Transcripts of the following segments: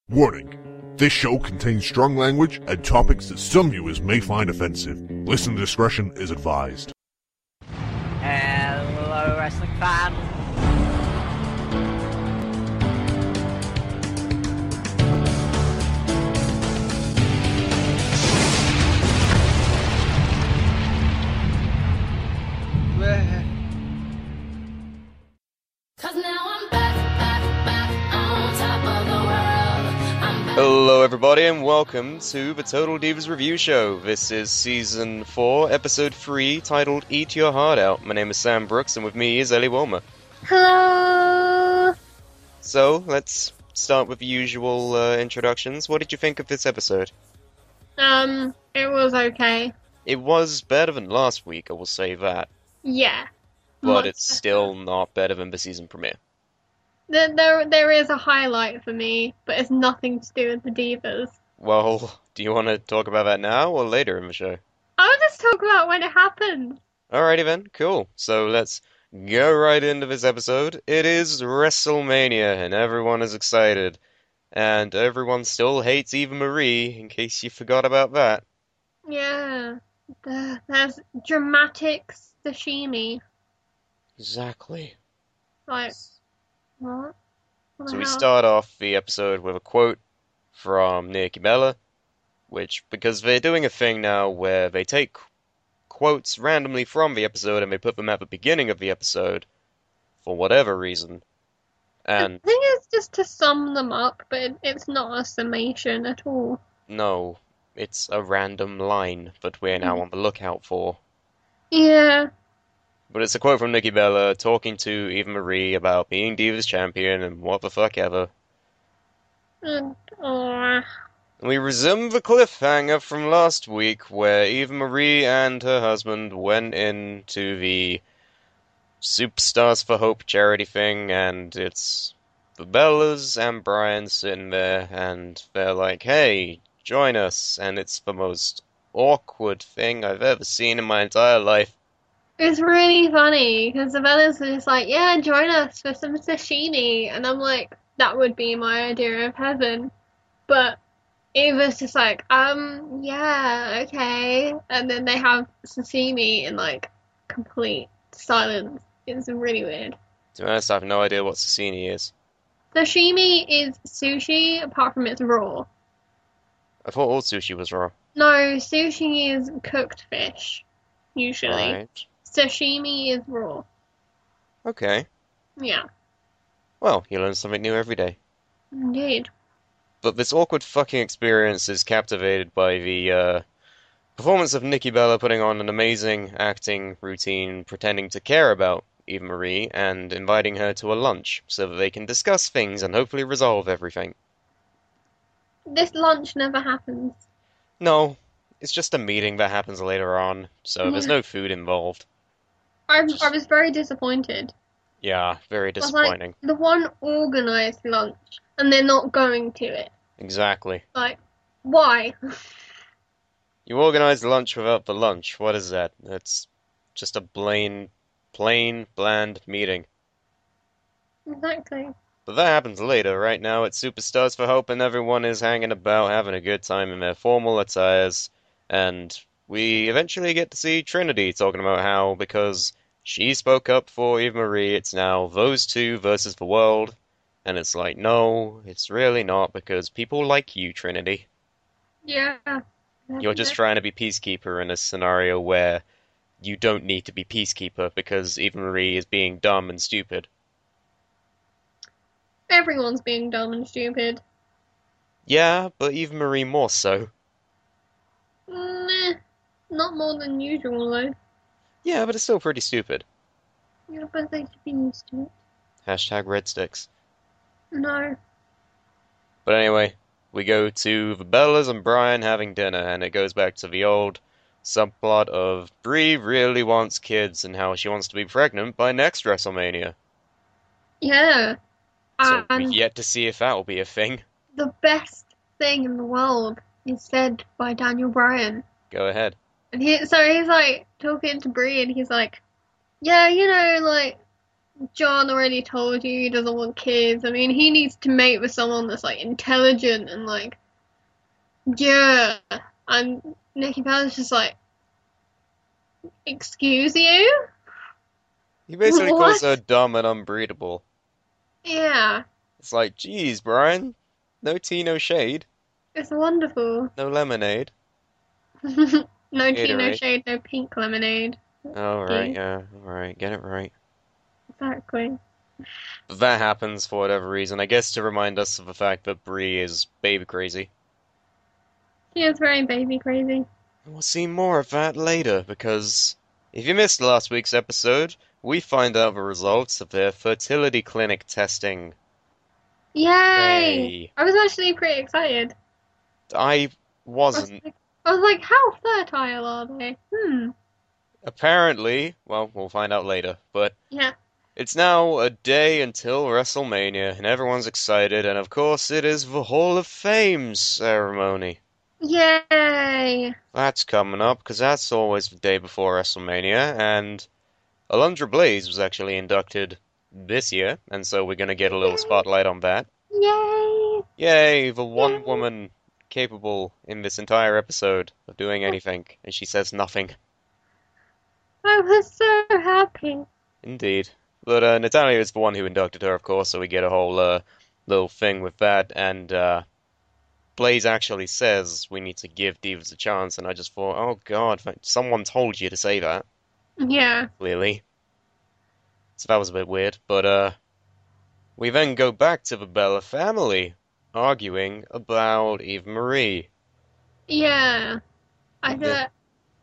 Warning. This show contains strong language and topics that some viewers may find offensive. Listener discretion is advised. Hello, wrestling fans. Hello everybody and welcome to the Total Divas Review Show. This is Season 4, Episode 3, titled Eat Your Heart Out. My name is Sam Brooks and with me is Ellie Wilmer. Hello! So, let's start with the usual introductions. What did you think of this episode? It was okay. It was better than last week, I will say that. Yeah. But Much it's better. still not better than the season premiere. There is a highlight for me, but it's nothing to do with the Divas. Well, do you want to talk about that now or later in the show? I'll just talk about when it happened. Alrighty then, cool. So let's go right into this episode. It is WrestleMania, and everyone is excited. And everyone still hates Eva Marie, in case you forgot about that. Yeah. There's dramatic sashimi. Exactly. Like, what? What So the we hell? start off the episode with a quote from Nikki Bella, because they're doing a thing now where they take quotes randomly from the episode and they put them at the beginning of the episode, for whatever reason. And I think it's just to sum them up, but it's not a summation at all. no, it's a random line that we're now on the lookout for. Yeah. But it's a quote from Nikki Bella talking to Eva Marie about being Divas champion and what the fuck ever. And, We resume the cliffhanger from last week where Eva Marie and her husband went into the Superstars for Hope charity thing, and it's the Bellas and Brian sitting there, and they're like, hey, join us, and it's the most awkward thing I've ever seen in my entire life. It's really funny because the fellas are just like, yeah, join us for some sashimi. And I'm like, that would be my idea of heaven. But Eva's just like, yeah, okay. And then they have sashimi in like complete silence. It's really weird. To be honest, I have no idea what sashimi is. Sashimi is sushi apart from it's raw. I thought all sushi was raw. No, sushi is cooked fish, usually. Right. Sashimi is raw. Okay. Yeah, Well, you learn something new every day. indeed. But this awkward fucking experience is captivated by the performance of Nikki Bella putting on an amazing acting routine, pretending to care about Eva Marie and inviting her to a lunch so that they can discuss things and hopefully resolve everything. This lunch never happens. No, it's just a meeting that happens later on, so there's no food involved. I was very disappointed. Yeah, very I was like, disappointing. the one organised lunch, and they're not going to it. Exactly. Like, why? You organize lunch without the lunch. What is that? That's just a plain, bland meeting. Exactly. But that happens later. Right now it's Superstars for Hope and everyone is hanging about having a good time in their formal attires. And we eventually get to see Trinity talking about how, because she spoke up for Eva Marie, it's now those two versus the world. And it's like, no, it's really not, because people like you, Trinity. Yeah. You're just trying to be peacekeeper in a scenario where you don't need to be peacekeeper because Eva Marie is being dumb and stupid. Everyone's being dumb and stupid. Yeah, but Eva Marie more so. Meh. Not more than usual, though. Yeah, but it's still pretty stupid. Yeah, but they should be used to it. Hashtag red sticks. No. But anyway, we go to the Bellas and Brian having dinner, and it goes back to the old subplot of Brie really wants kids and how she wants to be pregnant by next WrestleMania. Yeah. So And we've yet to see if that will be a thing. the best thing in the world is said by Daniel Bryan. Go ahead. And he's like talking to Brie and he's like, yeah, like John already told you he doesn't want kids. I mean, he needs to mate with someone that's like intelligent and like, yeah. And Nikki Bella's just like, excuse you? He basically calls her What? dumb and unbreedable. Yeah, It's like, geez, Brian, no tea, no shade, it's wonderful. no lemonade, No tea, no Gatorade. shade, no pink lemonade. Alright, Okay, yeah, alright, get it right. exactly. But that happens for whatever reason. I guess to remind us of the fact that Bree is baby crazy. He is very baby crazy. And we'll see more of that later, because if you missed last week's episode, we find out the results of their fertility clinic testing. Yay! Yay. I was actually pretty excited. I I was wasn't. like, I was like, how fertile are they? Hmm. Apparently, well, we'll find out later, but Yeah. it's now a day until WrestleMania, and everyone's excited, and of course it is the Hall of Fame ceremony. Yay! That's coming up, because that's always the day before WrestleMania, and Alundra Blaze was actually inducted this year, and so we're going to get a little Yay! spotlight on that. Yay! Yay, the one Yay! woman capable in this entire episode of doing anything, and she says nothing. I was so happy. Indeed. But Natalia is the one who inducted her, of course, so we get a whole little thing with that, and Blaze actually says we need to give Divas a chance, and I just thought, oh god, someone told you to say that, Yeah. clearly. So that was a bit weird, but we then go back to the Bella family, arguing about Eva Marie. Yeah. I The- thought,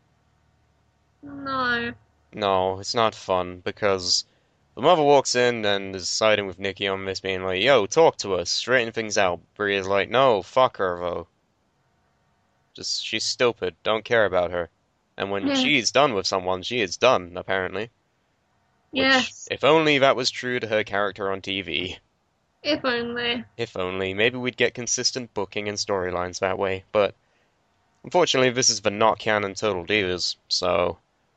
no. No, it's not fun, because the mother walks in and is siding with Nikki on this, being like, yo, talk to us, straighten things out. Bria's like, no, fuck her, though. Just, she's stupid, don't care about her. And when Yeah. she's done with someone, she is done, apparently. Which, Yes. if only that was true to her character on TV. If only. If only. Maybe we'd get consistent booking and storylines that way, but unfortunately this is the not canon Total Divas, so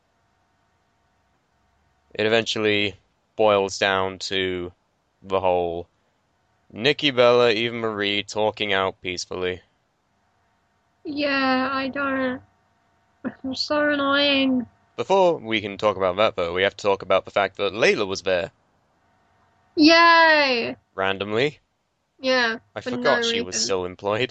it eventually boils down to the whole Nikki Bella, Eva Marie talking out peacefully. Yeah, I don't. It's so annoying. Before we can talk about that, though, we have to talk about the fact that Layla was there Yay! randomly. Yeah, I for no forgot she was reason. still employed.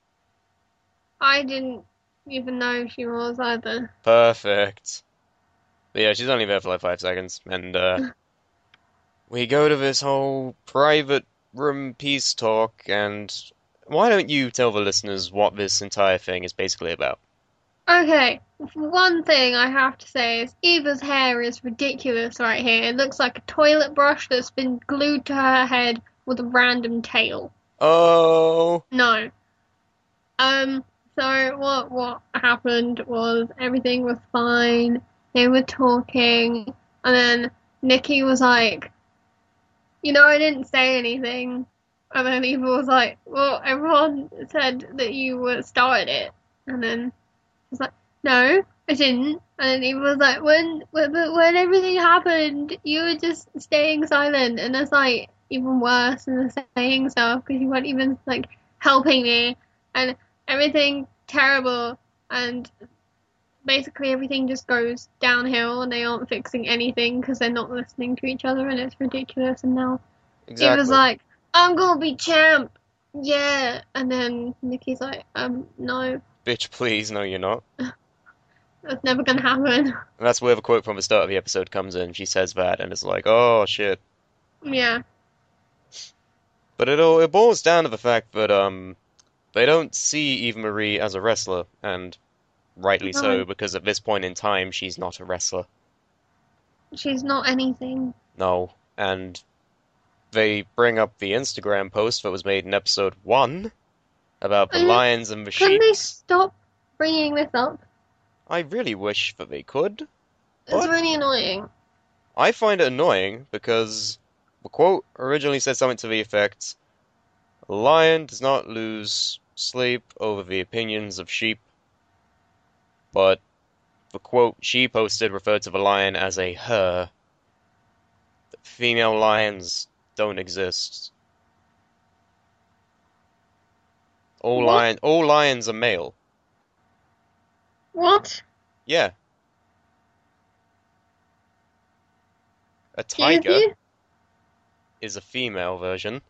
I didn't even know she was either. Perfect. But yeah, she's only there for like 5 seconds, and we go to this whole private room peace talk, and why don't you tell the listeners what this entire thing is basically about? Okay, one thing I have to say is Eva's hair is ridiculous right here. It looks like a toilet brush that's been glued to her head with a random tail. Oh, No. So what happened was everything was fine. They were talking, and then Nikki was like, I didn't say anything. And then Eva was like, well, everyone said that you were started it. And then I was like, no, I didn't. And then Eva was like, when everything happened, you were just staying silent. And it's like even worse than saying stuff because you weren't even like helping me. And everything terrible. And basically everything just goes downhill and they aren't fixing anything because they're not listening to each other and it's ridiculous. And now it was exactly. like, I'm gonna be champ. Yeah. And then Nikki's like, no, Bitch, please, no, you're not. that's never gonna happen. And that's where the quote from the start of the episode comes in. She says that, and it's like, oh shit. Yeah. But it boils down to the fact that they don't see Eva Marie as a wrestler, and rightly so, No, because at this point in time she's not a wrestler. she's not anything. No. And they bring up the Instagram post that was made in episode 1 about the And lions and the couldn't they sheep. stop bringing this up? I really wish that they could, It's but really annoying. I find it annoying because the quote originally said something to the effect, "A lion does not lose sleep over the opinions of sheep," but the quote she posted referred to the lion as a her. female lions don't exist. All What? lions are male. What? Yeah. A Excuse tiger you? is a female version.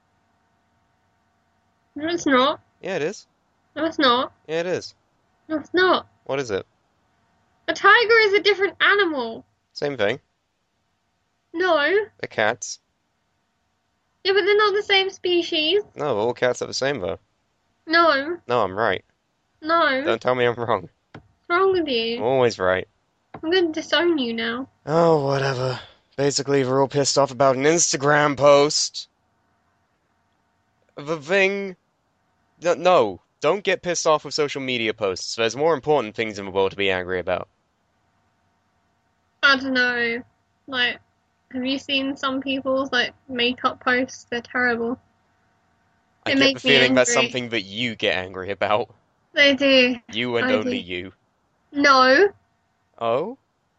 No, it's not. Yeah, it is. No, it's not. Yeah, it is. No, it's not. What is it? A tiger is a different animal. Same thing. No. They're cats. Yeah, but they're not the same species. No, all cats are the same though. No. No, I'm right. No. Don't tell me I'm wrong. What's wrong with I'm you? always right. I'm going to disown you now. Oh, whatever. Basically, we're all pissed off about an Instagram post. The thing... No, don't get pissed off with social media posts. There's more important things in the world to be angry about. I don't know. Like, have you seen some people's, like, makeup posts? They're terrible. I They get the make me feeling that's angry. something that you get angry about. They do. You and I only do. you. No. Oh?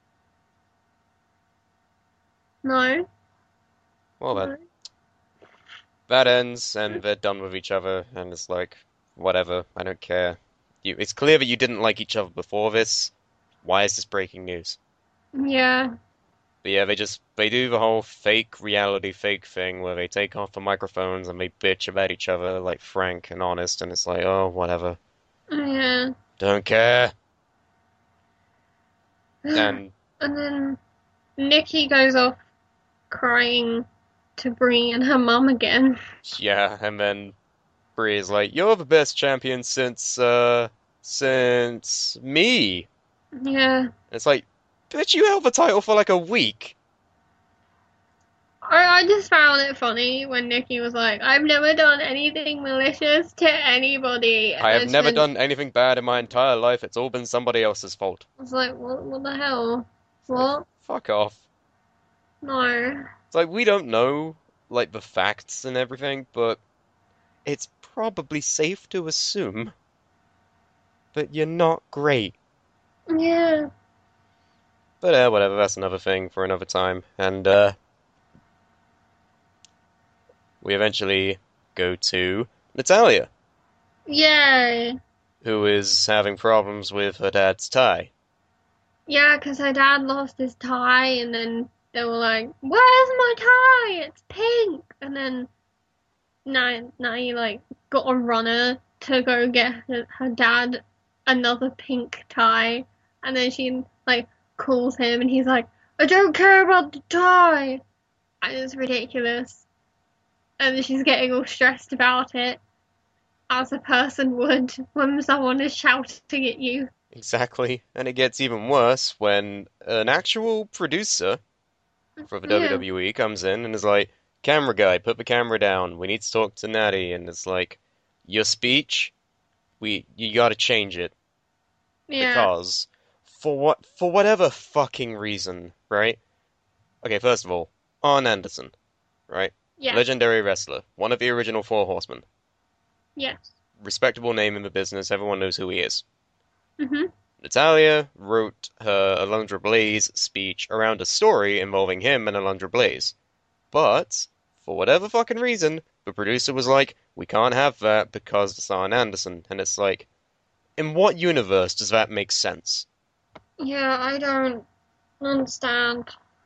No. Well then. No. That ends, and they're done with each other, and it's like, whatever, I don't care. It's clear that you didn't like each other before this. Why is this breaking news? Yeah. But yeah, they do the whole fake reality fake thing where they take off the microphones and they bitch about each other like frank and honest, and it's like, oh, whatever. Yeah. Don't care. And And then Nikki goes off crying to Brie and her mum again. yeah, and then Brie is like, you're the best champion since me. Yeah. And it's like, bitch, you held the title for like a week. I just found it funny when Nikki was like, I've never done anything malicious to anybody. And I have then never she done anything bad in my entire life. It's all been somebody else's fault. was like, what the hell? It's like, What? fuck off. No. It's like, we don't know, like, the facts and everything, but it's probably safe to assume that you're not great. Yeah. But whatever, that's another thing for another time. And we eventually go to Natalia, Yay. who is having problems with her dad's tie. Yeah, 'cause her dad lost his tie, and then they were like, "Where's my tie? It's pink." And then now he like got a runner to go get her dad another pink tie, and then she like calls him, and he's like, "I don't care about the tie." And it's ridiculous, and then she's getting all stressed about it, as a person would when someone is shouting at you. Exactly. And it gets even worse when an actual producer for the Yeah. WWE comes in and is like, camera guy, put the camera down. We need to talk to Natty. And it's like, your speech, you gotta change it. Yeah. Because for whatever fucking reason, right? Okay, first of all, Arn Anderson, right? Yeah. Legendary wrestler, one of the original Four Horsemen. Yes. Respectable name in the business, everyone knows who he is. Mhm. Natalia wrote her Alundra Blaze speech around a story involving him and Alundra Blaze. But, for whatever fucking reason, the producer was like, we can't have that because it's Arn Anderson. And it's like, in what universe does that make sense? Yeah, I don't understand.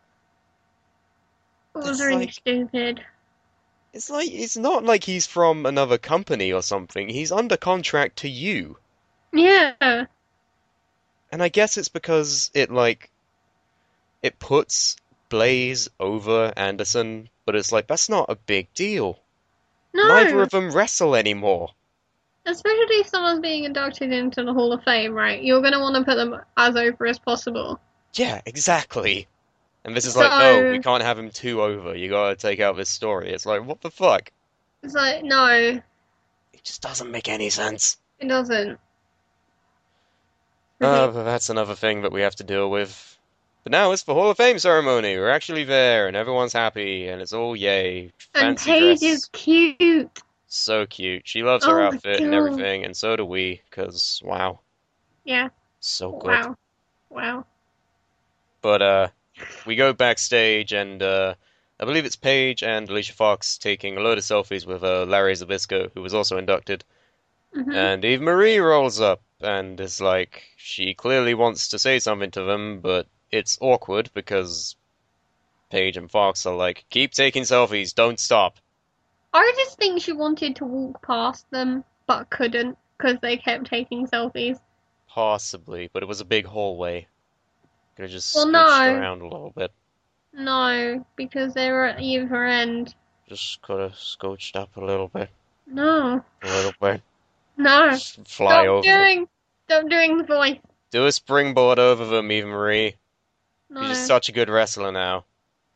It was It's really like- stupid. It's like, it's not like he's from another company or something. He's under contract to you. Yeah. And I guess it's because it puts Blaze over Anderson, but it's like, that's not a big deal. Neither No. of them wrestle anymore. Especially if someone's being inducted into the Hall of Fame, right? You're gonna want to put them as over as possible. Yeah, exactly. And this is So- like, no, we can't have him too over. You gotta take out this story. It's like, what the fuck? It's like, no, It just doesn't make any sense. it doesn't. But that's another thing that we have to deal with. But now it's the Hall of Fame ceremony. We're actually there, and everyone's happy, and it's all yay. And Fancy Paige dress. is cute. So cute. She loves her Oh my outfit and God. everything, and so do we, because, wow, Yeah. so good. Wow. Wow. But, we go backstage, and, I believe it's Paige and Alicia Fox taking a load of selfies with Larry Zabisco, who was also inducted. Mhm. And Eve Marie rolls up and is like, she clearly wants to say something to them, but it's awkward because Paige and Fox are like, keep taking selfies, don't stop. I just think she wanted to walk past them, but couldn't because they kept taking selfies. Possibly, but it was a big hallway. Could have just Well, scooched no, around a little bit. no, because they were at either end. Just could have scooched up a little bit. No, A little bit. no, Just fly over them. stop doing the voice. Do a springboard over them, Eva Marie. You're just No. such a good wrestler now.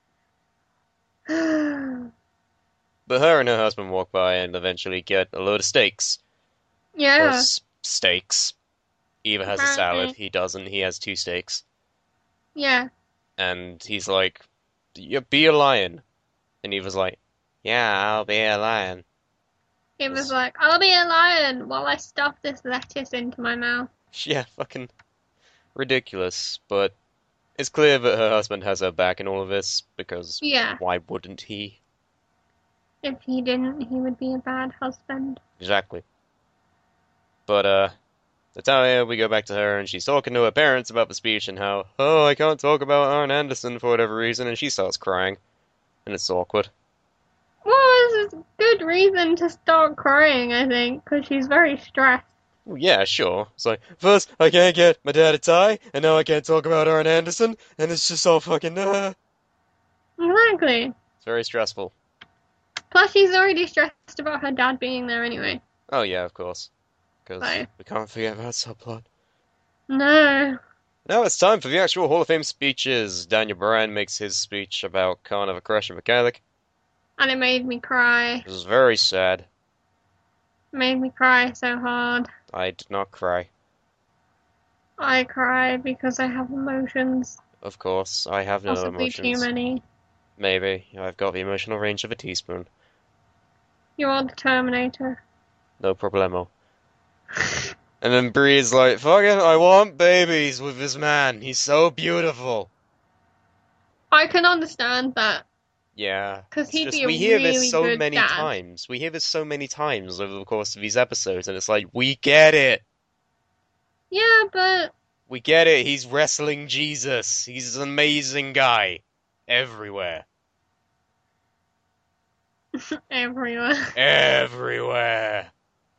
But her and her husband walk by and eventually get a load of steaks. Or Yeah, steaks. Eva has a salad. He doesn't. He has 2 steaks. yeah. And he's like, be a lion. And Eva's like, yeah, I'll be a lion. It was like, I'll be a lion while I stuff this lettuce into my mouth. Yeah, fucking ridiculous. But it's clear that her husband has her back in all of this, because Yeah, why wouldn't he? if he didn't, he would be a bad husband. Exactly. But, Natalia, we go back to her, and she's talking to her parents about the speech and how, oh, I can't talk about Arn Anderson for whatever reason, and she starts crying. And it's awkward. Well, it's a good reason to start crying, I think, because she's very stressed. Well, yeah, sure. It's like, first, I can't get my dad a tie, and now I can't talk about Arn Anderson, and it's just all fucking, Exactly. It's very stressful. Plus, she's already stressed about her dad being there anyway. Oh, yeah, of course. Because So. we can't forget that subplot. No. Now it's time for the actual Hall of Fame speeches. Daniel Bryan makes his speech about Carnival Crash and Mechanic. And it made me cry. This is very sad. It made me cry so hard. I did not cry. I cry because I have emotions. Of course, I have no Possibly too emotions. many. Maybe. I've got the emotional range of a teaspoon. You are the Terminator. No problemo. And then Bree's like, fuck it, I want babies with this man. He's so beautiful. I can understand that. Yeah. Because It's he'd just, be a we hear really this so good many dad. times. We hear this so many times over the course of these episodes, and it's like, we get it. Yeah, but We get it. He's wrestling Jesus. He's an amazing guy. Everywhere. everywhere. Everywhere.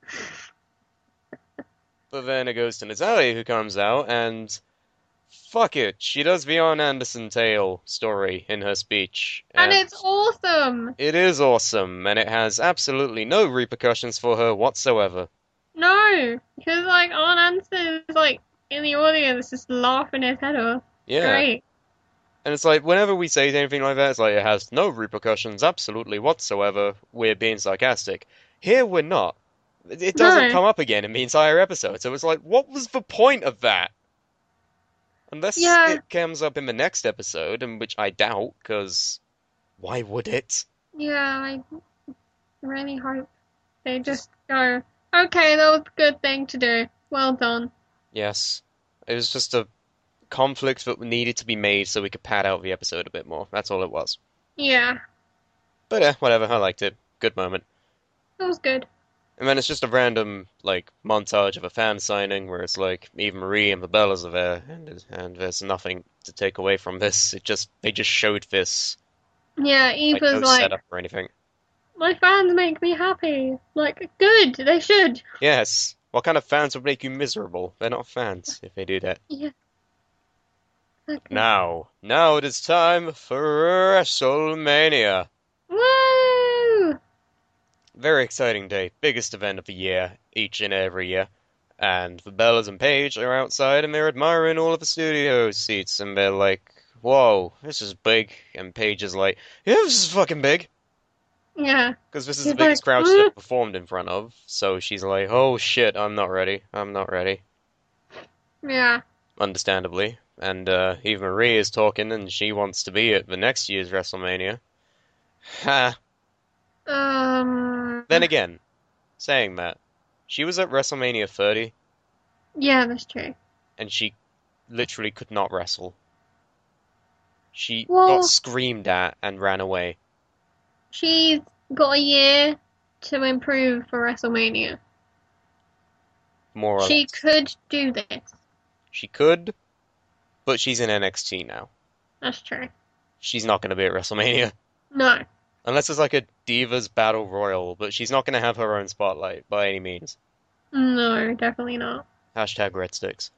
But then it goes to Natalia, who comes out, and fuck it, she does the Arn Anderson tale story in her speech. And it's awesome. It is awesome, and it has absolutely no repercussions for her whatsoever. No, because like Arn Anderson is like in the audience just laughing his head off. Yeah. Great. And it's like, whenever we say anything like that, it's like, it has no repercussions absolutely whatsoever. We're being sarcastic. Here we're not. It doesn't No. come up again in the entire episode, so it's like, what was the point of that? Unless Yeah. it comes up in the next episode, and which I doubt, because why would it? Yeah, I really hope they just go, okay, that was a good thing to do. Well done. Yes. It was just a conflict that needed to be made so we could pad out the episode a bit more. That's all it was. Yeah, But whatever, I liked it. Good moment. that was good. And then it's just a random, like, montage of a fan signing where it's like, Eva Marie and the Bellas are there, and there's nothing to take away from this. They just showed this. Yeah, Like, Eva's no like, setup or anything. my fans make me happy. Like, good, they should. Yes. What kind of fans would make you miserable? They're not fans if they do that. Yeah. Okay. Now it is time for WrestleMania. Woo! Very exciting day, biggest event of the year, each and every year. And the Bellas and Paige are outside and they're admiring all of the studio seats and they're like, whoa, this is big. And Paige is like, yeah, this is fucking big. Yeah. Because this is She's the biggest like, crowd she's ever performed in front of. So she's like, oh shit, I'm not ready. I'm not ready. Yeah. Understandably. And Eva Marie is talking and she wants to be at the next year's WrestleMania. Ha! Then again, saying that, she was at WrestleMania 30 Yeah, that's true. and she literally could not wrestle. She got Well, screamed at and ran away. she's got a year to improve for WrestleMania. More or She less. could do this. She could, but she's in NXT now. That's true. She's not going to be at WrestleMania. No. Unless it's like a Divas Battle Royal, but she's not going to have her own spotlight by any means. No, definitely not. Hashtag red sticks.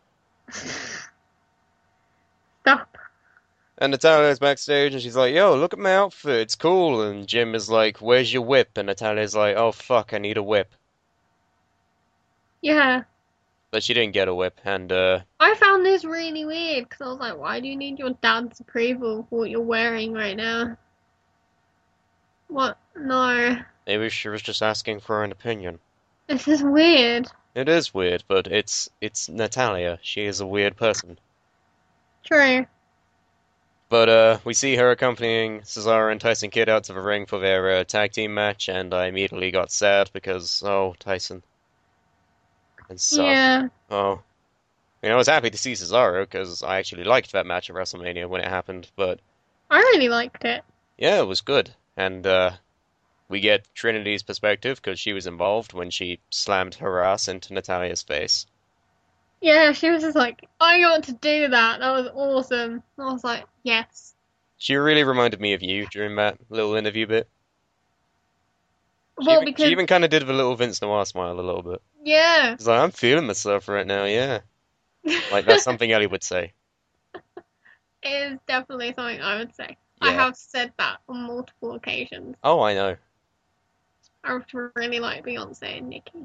Stop. And Natalia's backstage and she's like, yo, look at my outfit, it's cool. And Jim is like, where's your whip? And Natalia's like, oh fuck, I need a whip. Yeah. But she didn't get a whip, and I found this really weird because I was like, why do you need your dad's approval for what you're wearing right now? What? No. maybe she was just asking for an opinion. This is weird. It is weird, but it's Natalia. She is a weird person. True. But we see her accompanying Cesaro and Tyson Kidd out to the ring for their tag team match, and I immediately got sad because, oh, Tyson. And so, Yeah. oh. I was happy to see Cesaro because I actually liked that match at WrestleMania when it happened, but I really liked it. yeah, it was good. And we get Trinity's perspective because she was involved when she slammed her ass into Natalia's face. Yeah, she was just like, I got to do that. That was awesome. I was like, yes. She really reminded me of you during that little interview bit. Well, She because, even kind of did the little Vince Noir smile a little bit. yeah. She's like, I'm feeling myself right now, yeah. Like, that's something Ellie would say. It is definitely something I would say. I Yeah. have said that on multiple occasions. Oh, I know. I really like Beyonce and Nicki.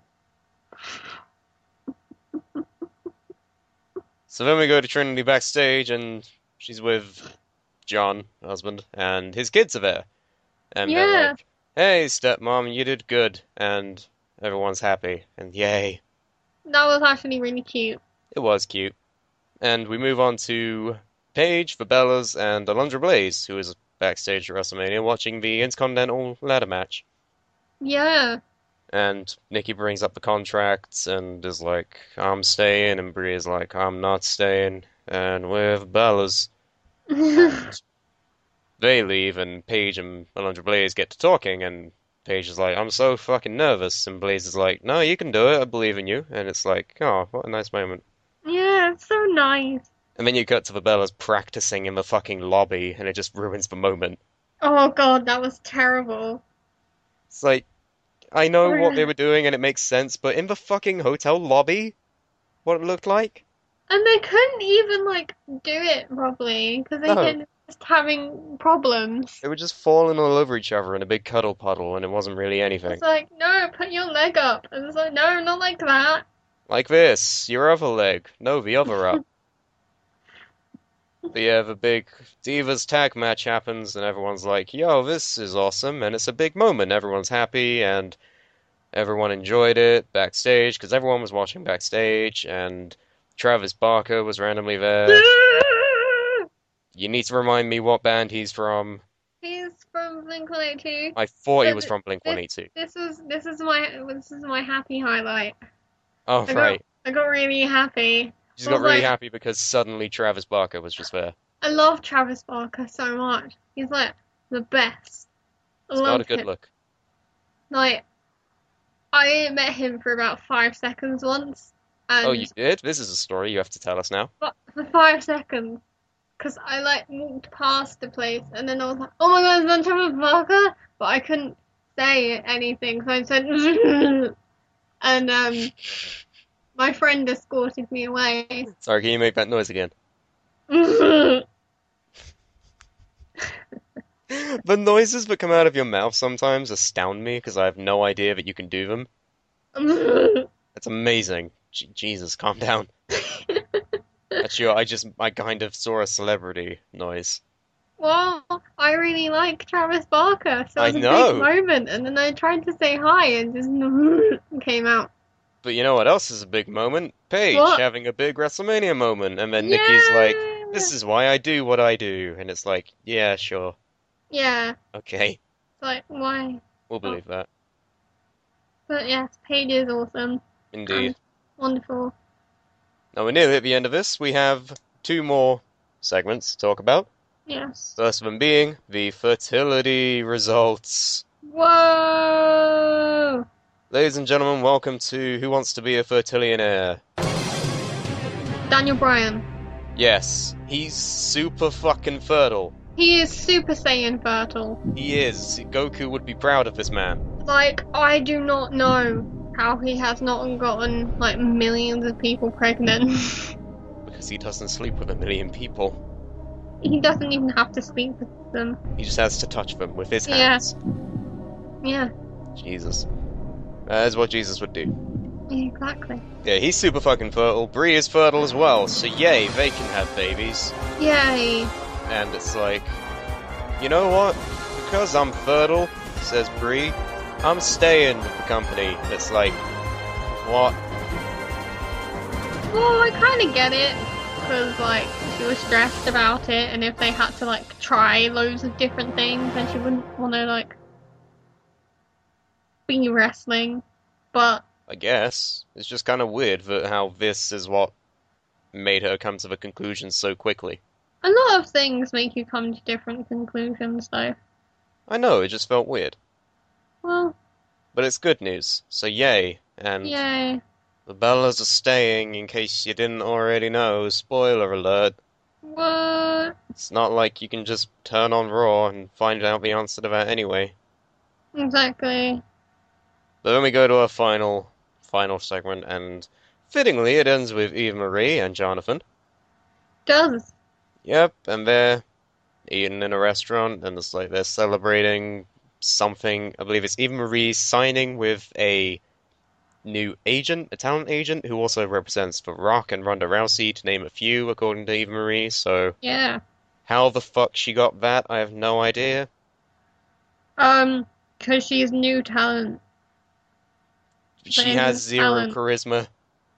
So then we go to Trinity backstage, and she's with John, her husband, and his kids are there. And they're Yeah. like, hey, stepmom, you did good. And everyone's happy. And yay. That was actually really cute. It was cute. And we move on to Paige, the Bellas, and Alundra Blaze, who is backstage at WrestleMania watching the Intercontinental ladder match. Yeah. And Nikki brings up the contracts and is like, I'm staying, and Brie is like, I'm not staying. And with Bellas, and they leave, and Paige and Alundra Blaze get to talking, and Paige is like, I'm so fucking nervous, and Blaze is like, no, you can do it, I believe in you. And it's like, oh, what a nice moment. Yeah, it's so nice. And then you cut to the Bellas practicing in the fucking lobby, and it just ruins the moment. Oh god, that was terrible. It's like, I know Oh, what they yeah. were doing and it makes sense, but in the fucking hotel lobby, what it looked like? And they couldn't even like do it properly because they No. kept just having problems. They were just falling all over each other in a big cuddle puddle, and it wasn't really anything. It's like, no, put your leg up. And it's like, no, not like that. Like this, your other leg. No, the other up. But yeah, the big Divas tag match happens, and everyone's like, yo, this is awesome, and it's a big moment. Everyone's happy, and everyone enjoyed it backstage, because everyone was watching backstage, and Travis Barker was randomly there. You need to remind me what band he's from. He's from Blink-182. I thought he But was from Blink-182. This is my happy highlight. Oh, I got right. I got really happy. She I got was really like, happy because suddenly Travis Barker was just there. I love Travis Barker so much. He's like the best. I He's got a love good him. look. Like I met him for about 5 seconds once, Oh, and you did? This is a story you have to tell us now. for 5 seconds, because I like walked past the place, and then I was like, "Oh my God, is that Travis Barker?" But I couldn't say anything, so I said, and my friend escorted me away. Sorry, can you make that noise again? The noises that come out of your mouth sometimes astound me because I have no idea that you can do them. That's amazing. Jesus, calm down. That's your, I kind of saw a celebrity noise. Well, I really like Travis Barker, so I it was a know. big moment, and then I tried to say hi, and just came out. But you know what else is a big moment? Paige What? having a big WrestleMania moment, and then Nikki's like, Yeah. this is why I do what I do. And it's like, yeah, sure. Yeah, Okay, it's like, why? we'll believe that. But yes, Paige is awesome. Indeed. Wonderful. Now we're nearly at the end of this. We have two more segments to talk about. Yes. First of them being the fertility results. Whoa! Ladies and gentlemen, welcome to Who Wants to Be a Fertillionaire? Daniel Bryan. Yes, he's super fucking fertile. He is Super Saiyan fertile. He is. Goku would be proud of this man. Like, I do not know how he has not gotten, like, millions of people pregnant. Because he doesn't sleep with 1 million people. He doesn't even have to sleep with them. He just has to touch them with his Yeah. hands. Yeah, Jesus. That is what Jesus would do. exactly. Yeah, he's super fucking fertile. Bree is fertile as well, so yay, they can have babies. Yay. And it's like, you know what? Because I'm fertile, says Bree, I'm staying with the company. It's like, what? Well, I kind of get it, because, like, she was stressed about it, and if they had to, like, try loads of different things, then she wouldn't want to, like, be wrestling. But, I guess. It's just kind of weird that how this is what made her come to the conclusion so quickly. a lot of things make you come to different conclusions, though. I know, it just felt weird. Well, But it's good news, so yay. And yay. the Bellas are staying, in case you didn't already know. Spoiler alert. What? It's not like you can just turn on Raw and find out the answer to that anyway. Exactly. But then we go to our final segment, and fittingly it ends with Eva Marie and Jonathan. Does. Yep, and they're eating in a restaurant, and it's like they're celebrating something. I believe it's Eva Marie signing with a new agent, a talent agent, who also represents The Rock and Ronda Rousey, to name a few, according to Eva Marie. So Yeah. how the fuck she got that, I have no idea. Because she's new talent. She But has it's zero talent. charisma.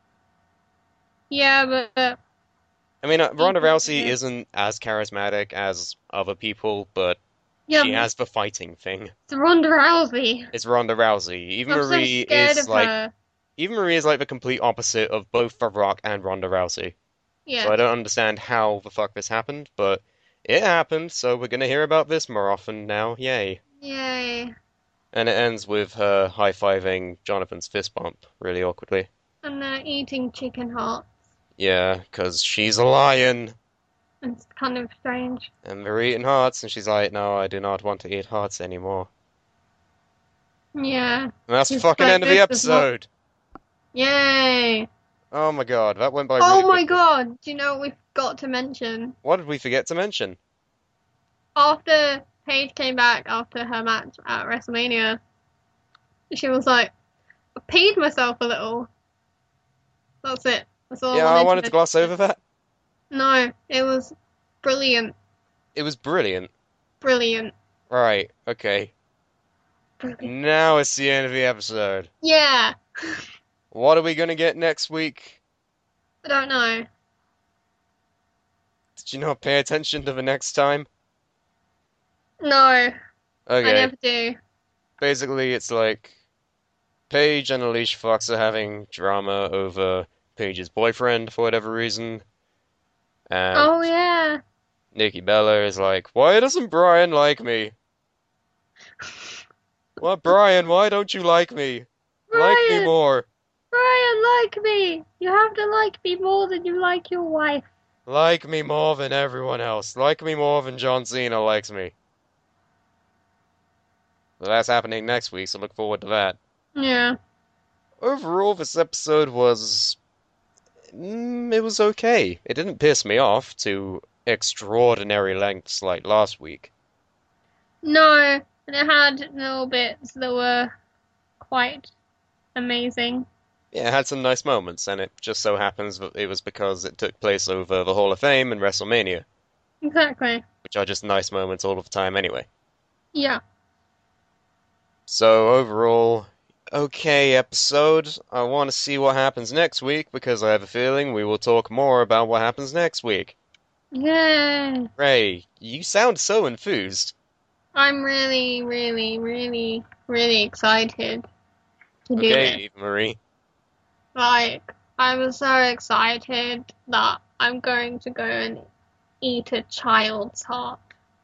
Yeah, but I mean, Ronda People Rousey do. isn't as charismatic as other people, but yeah, she has the fighting thing. it's Ronda Rousey. It's Ronda Rousey. Eva I'm so Marie scared is of like her. Eva Marie is like the complete opposite of both The Rock and Ronda Rousey. Yeah. So I don't understand how the fuck this happened, but it happened, so we're gonna hear about this more often now. Yay. Yay. And it ends with her high-fiving Jonathan's fist bump really awkwardly. And they're eating chicken hearts. Yeah, 'cause she's a lion. It's kind of strange. And they're eating hearts, and she's like, no, I do not want to eat hearts anymore. Yeah. And that's the It's fucking like end of the this is not- episode. Yay. Oh my god, that went by Oh really my quickly. god. Do you know what we forgot to mention? What did we forget to mention? After Paige came back after her match at WrestleMania, she was like, I peed myself a little. That's it. That's all Yeah, I I wanted to mention. gloss over that. No, it was brilliant. It was brilliant. Brilliant. Right, okay. Brilliant. Now it's the end of the episode. Yeah. What are we gonna get next week? I don't know. Did you not pay attention to the next time? No, I Okay, never do. basically it's like Paige and Alicia Fox are having drama over Paige's boyfriend for whatever reason. And Oh yeah. Nikki Bella is like, why doesn't Brian like me? What, Brian, why don't you like me? Like me Brian, more. Brian, like me. You have to like me more than you like your wife. Like me more than everyone else. Like me more than John Cena likes me. Well, that's happening next week, so look forward to that. Yeah. Overall, this episode was... it was okay. It didn't piss me off to extraordinary lengths like last week. No, and it had little bits that were quite amazing. Yeah, it had some nice moments, and it just so happens that it was because it took place over the Hall of Fame and WrestleMania, Exactly. which are just nice moments all of the time anyway. Yeah. So overall, okay episode. I want to see what happens next week because I have a feeling we will talk more about what happens next week. Yay. Ray, you sound so enthused. I'm really, really, really, really excited to do Okay, this. Eva Marie. Like, I was so excited that I'm going to go and eat a child's heart.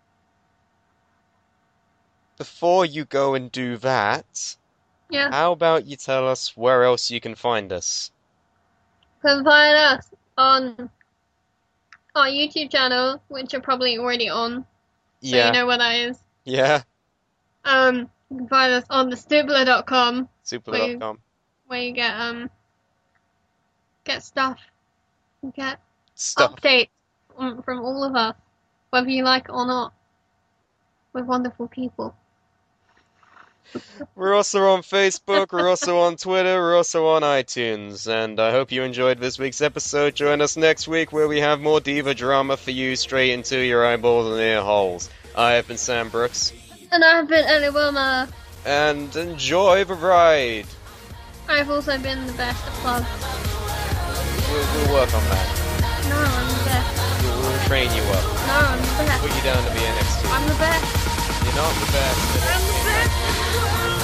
Before you go and do that, Yeah, how about you tell us where else you can find us? you can find us on our YouTube channel, which you're probably already on, so you know what that is. Yeah. You can find us on thestubler.com, Super.com. where you get stuff, you get Stuff. updates from all of us, whether you like it or not. We're wonderful people. We're also on Facebook, we're also on Twitter, we're also on iTunes, and I hope you enjoyed this week's episode. Join us next week where we have more diva drama for you straight into your eyeballs and ear holes. I have been Sam Brooks. And I've been Ellie Wilmer. And enjoy the ride. I've also been the best at clubs. We'll work on that. No, I'm the best. We'll train you up. No, I'm the best. Put you down to be NXT. I'm the best. You're not the best. I'm the best.